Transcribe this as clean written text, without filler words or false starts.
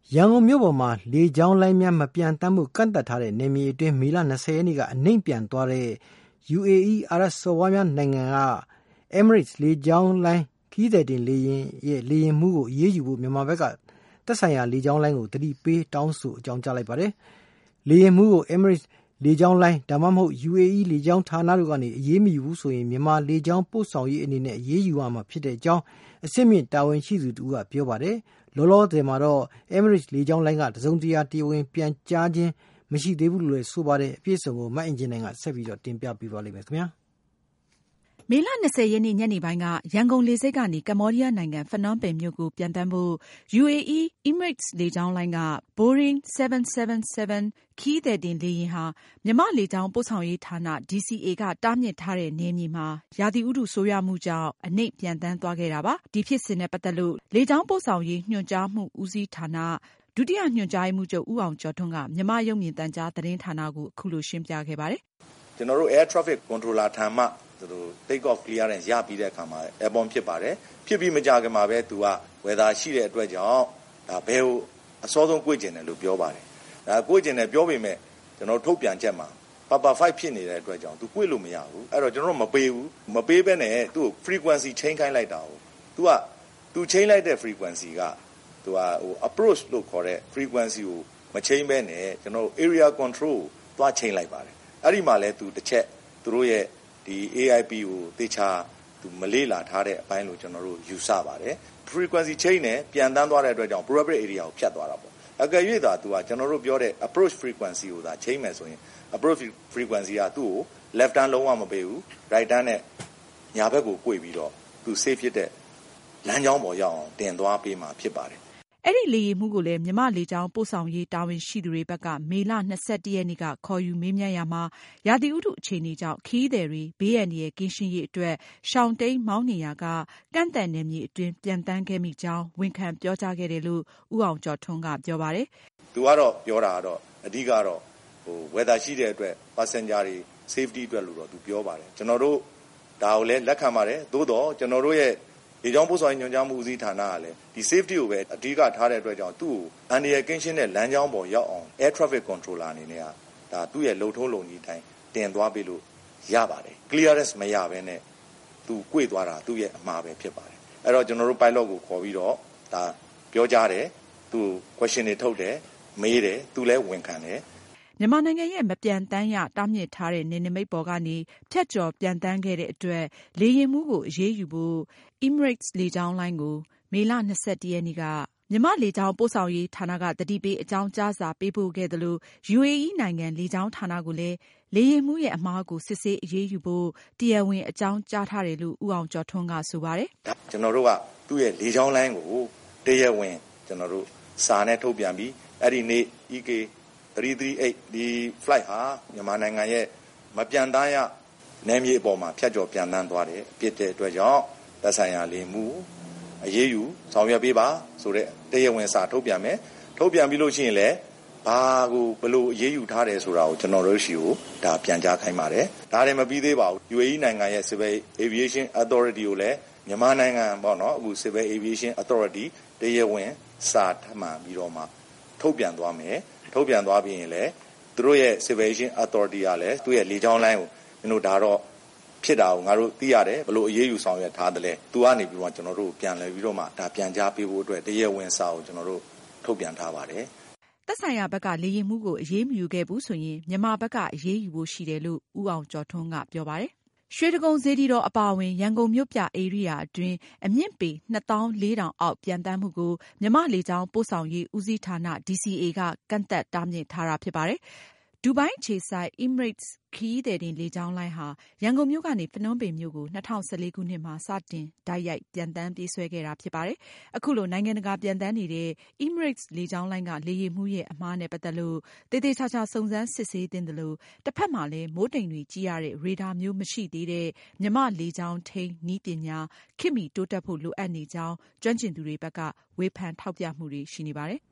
ရန်ကုန်မြို့ပေါ်မှာလေကြောင်းလိုင်းများမပျံသန်းမှုကန့်သတ်ထားတဲ့နယ်မြေအတွင်းမေလ20ရက်နေ့ကအနှိမ့်ပြန်သွားတဲ့ UAE အာရပ်စော်ဘွားများနိုင်ငံက Emirates လေကြောင်းလိုင်းခရီးသည်တင်လေယာဉ်ရဲ့လေယာဉ်မှုကိုအရေးယူဖို့မြန်မာဘက်ကသက်ဆိုင်ရာလေကြောင်းလိုင်းကိုတတိပေးတောင်းဆိုအကြောင်းကြားလိုက်ပါတယ်။လေယာဉ်မှုကို Emirates လေကြောင်းလိုင်းဒါမှမဟုတ် UAE လေကြောင်းဌာနတို့ကနေအရေးမယူဘူးဆိုရင်မြန်မာလေကြောင်းပို့ဆောင်ရေးအနေနဲ့အရေးယူရမှာဖြစ်တဲ့အကြောင်းအစစ်မြင့်တာဝန်ရှိသူတို့ကပြောပါတယ်။လောလောဆယ်မှာတော့ Emirates လေကြောင်းလိုင်းကတစုံတရာတရားဝင်ပြန်ကြားခြင်းမရှိသေးဘူးလို့လည်းဆိုပါတယ်။အပြည့်အစုံကိုမအင်ဂျင်နိုင်ကဆက်ပြီးတော့တင်ပြပေးပါလိမ့်မယ်ခင်ဗျာ။မေလ20ရက်နေ့ညနေပိုင်းကရန်ကုန်လေဆိပ်ကနေကမ္ဘောဒီးယားနိုင်ငံဖနွမ်းပင်မြို့ကိုပြန်တမ်းဖို့ UAE Emirates လေကြောင်းလိုင်းက Boeing 777 ခရီးသည်တင်လေယာဉ်ဟာမြန်မာ့လေကြောင်းပို့ဆောင်ရေးဌာန DCA ကတားမြစ်ထားတဲ့နယ်မြေမှာရာသီဥတုဆိုးရွားမှုကြောင့်အနှိမ့်ပြန်တမ်းသွားခဲ့တာပါ။ဒီဖြစ်စဉ်နဲ့ပတ်သက်လို့လေကြောင်းပို့ဆောင်ရေးညွှန်ကြားမှုဦးစီးဌာနဒုတိယညွှန်ကြားရေးမှူးချုပ်ဦးအောင်ကျော်ထွန်းကမြန်မာရုပ်မြင်သံကြားသတင်းဌာနကိုအခုလိုရှင်းပြခဲ့ပါတယ်။ကျွန်တော်တို့ Air Traffic Controller ထံမှtake off clearance ရပြီးတဲ့အခါမှာ airborne ဖြစ်ပါတယ်ဖြစ်ပြီးမကြခင်မှာပဲသူက weather ရှိတဲ့အတွက်ကြောင့်ဒါဘယ်ကိုအစောဆုံး꿰ကျင်တယ်လို့ပြောပါတယ်ဒါ꿰ကျင်တယ်ပြောပေမဲ့ကျွန်တော်ထုတ်ပြန်ချက်မှာ Papa 5ဖြစ်နေတဲ့အတွက်ကြောင့်သူ꿰လို့မရဘူးအဲ့တော့ကျွန်တော်တို့မပေးဘူးမပေးဘဲနဲ့သူ့ frequency change ခိုင်းလိုက်တာကိုသူ change လိုက်တဲ့ frequency ကသူကapproach လို့ခေါ်တဲ့ frequency ကိုမ change ဘဲနဲ့ကျွန်တော်တို့ area control ကိုသွား change လိုက်ပါတယ်အဲ့ဒီမှာလဲသူတစ်ချက်သူတို့ရဲ့ဒီ AIP ကိုတေချာသူမလေးလာထားတဲ့အပိုင်းလို့ကျွန်တော်တို့ယူဆပါတယ် frequency change နဲ့ပြန်တန်းသွားတဲ့အတွက်ကြောင့် probable area ကိုဖြတ်သွားတာပေါ့အကယ်၍သာသူကကျွန်တော်တို့ပြောတဲ့ approach frequency ကိုသာ change မယ်ဆိုရင် approach frequency ကသူ့ကို left turn လုံးဝမပေးဘူး right turn နဲ့ညာဘက်ကို꿰ပြီးတော့သူ safe ဖြစ်တဲ့လမ်းကြောင်းပေါ်ရောက်အောင်တင်သွားပေးမှာဖြစ်ပါတယ်အဲ့ဒီလေယာဉ်မှုကိုလည်းမြန်မာလေကြောင်းပို့ဆောင်ရေးတာဝန်ရှိသူတွေဘက်ကမေလ21ရက်နေ့ကခေါ်ယူမေးမြန်းရမှာရာသီဥတုအခြေအနေကြောင့်ခရီးသည်တွေဘေးအန္တရာယ်ကင်းရှင်းရေးအတွက်ရှောင်တိန်မောင်းနေရာကကန့်သတ်နယ်မြေအတွင်းပြန်တန်းခဲ့မိကြောင်းဝန်ခံပြောကြားခဲ့တယ်လို့ဦးအောင်ကျော်ထွန်းကပြောပါတယ်။သူကတော့ပြောတာကတော့အဓိကတော့weather ရှိတဲ့အတွက် passenger တွေ safety အတွက်လို့တော့သူပြောပါတယ်ကျွန်တော်တို့ဒါကိုလည်းလက်ခံပါတယ်သို့တော့ကျွန်တော်တို့ရဲ့ဒီကြောင့်ပို့ဆောင်ရေးညွှန်ကြားမှုဦးစီးဌာနကလည်းဒီ safety ကိုပဲအဓိကထားတဲ့အတွက်ကြောင့်သူ့ကိုအန္တရာယ်ကင်းရှင်းတဲ့လမ်းကြောင်းပေါ်ရောက်အောင် air traffic controller အနေနဲ့ကဒါသူ့ရဲ့လုံထုံးလုံနည်းတိုင်းတင်သွားပေးလို့ရပါတယ် clearance မရဘဲနဲ့သူ꿰သွားတာသူ့ရဲ့အမှားပဲဖြစ်ပါတယ်အဲ့တော့ကျွန်တော်တို့ pilot ကိုခေါ်ပြီးတော့ဒါပြောကြားတယ်သူ question တွေထုတ်တယ်မေးတယ်သူလည်းဝန်ခံတယ်မြန်မာနိုင်ငံရဲ့မပြန်တမ်းရတားမြစ်ထားတဲ့နယ်နိမိတ်ပေါ်ကနေဖြတ်ကျော်ပြန်တမ်းခဲ့တဲ့အတွက်လေယာဉ်မှုကိုအရေးယူဖို့ Emirates လေကြောင်းလိုင်းကိုမေလ21ရက်နေ့ကမြန်မာလေကြောင်းပို့ဆောင်ရေးဌာနကတတိပေးအကြောင်းကြားစာပေးပို့ခဲ့တယ်လို့ UAE နိုင်ငံလေကြောင်းဌာနကိုလည်းလေယာဉ်မှုရဲ့အမှားကိုစစ်ဆေးအရေးယူဖို့တရားဝင်အကြောင်းကြားထားတယ်လို့ဦးအောင်ကျော်ထွန်းကဆိုပါတယ်ကျွန်တော်တို့ကသူ့ရဲ့လေကြောင်းလိုင်းကိုတရားဝင်ကျွန်တော်တို့စာနဲ့ထုတ်ပြန်ပြီးအဲ့ဒီနေ့ EK 338ဒီ flight ဟာမြန်မာနိုင်ငံရဲ့မပြန်တမ်းရနယ်မြေအပေါ်မှာဖြတ်ကျော်ပြန်တမ်းသွားတယ်အဖြစ်တဲ့အတွက်ကြောင့်သက်ဆိုင်ရာလေမှုအရေးယူဆောင်ရွက်ပေးပါဆိုတဲ့တရားဝင်စာထုတ်ပြန်မယ်ထုတ်ပြန်ပြီးလို့ရှိရင်လည်းဘာကိုဘယ်လိုအရေးယူထားတယ်ဆိုတာကိုကျွန်တော်တို့ရှိကိုဒါပြန်ကြားခိုင်းပါတယ်ဒါလည်းမပြီးသေးပါဘူး UAE နိုင်ငံရဲ့ Civil Aviation Authority ကိုလည်းမြန်မာနိုင်ငံပေါ့နော်အခု Civil Aviation Authority တရားဝင်စာထပ်မှန်ပြီးတော့မှထုတ်ပြန်သွားမယ်ထုတ်ပြန်သွားပြီးရင်လည်းသူတို့ရဲ့ Civil Aviation Authority ကလည်းသူ့ရဲ့လေကြောင်းလိုင်းကိုကျွန်တော်ဒါတော့ဖြစ်တာကိုငါတို့သိရတယ်ဘယ်လိုအရေးယူဆောင်ရွက်ထားသလဲသူကနေပြီးတော့ကျွန်တော်တို့ပြန်လဲပြီးတော့မှဒါပြန်ကြားပေးဖို့အတွက်တရားဝင်စာကိုကျွန်တော်တို့ထုတ်ပြန်ထားပါတယ်သက်ဆိုင်ရာဘက်ကလေယာဉ်မှုကိုအရေးမယူခဲ့ဘူးဆိုရင်မြန်မာဘက်ကအရေးယူဖို့ရှိတယ်လို့ဦးအောင်ကျော်ထွန်းကပြောပါတယ်ရွှေတကုံစေတီတော်အပါအဝင်ရန်ကုန်မြို့ပြဧရိယာအတွင်းအမြင့်ပေ 2400 အောက်ပြန်တမ်းမှုကိုမြန်မာလေကြောင်းပို့ဆောင်ရေးဦးစီးဌာန DCA ကကန့်သတ်တားမြစ်ထားတာဖြစ်ပါတယ်။ဒူဘိုင်းအခြေစိုက် Emirates ခရီးသည်တင်လေကြောင်းလိုင်းဟာရန်ကုန်မြို့ကနေဖနွမ်းပင်မြို့ကို2014ခုနှစ်မှာစတင်တိုက်ရိုက်ပြန်တမ်းပြေးဆွဲခဲ့တာဖြစ်ပါတယ်။အခုလိုနိုင်ငံတကာပြန်တမ်းနေတဲ့ Emirates လေကြောင်းလိုင်းကလေယာဉ်မှုရဲ့အမှားနဲ့ပတ်သက်လို့သေသေချာချာစုံစမ်းစစ်ဆေးသင့်တယ်လို့တစ်ဖက်မှာလည်းမိုးတိမ်တွေကြီးရတဲ့ရေဒါမျိုးမရှိသေးတဲ့မြန်မာလေကြောင်းထိန်းနည်းပညာခေတ်မီတိုးတက်ဖို့လိုအပ်နေကြောင်းကျွမ်းကျင်သူတွေဘက်ကဝေဖန်ထောက်ပြမှုတွေရှိနေပါတယ်။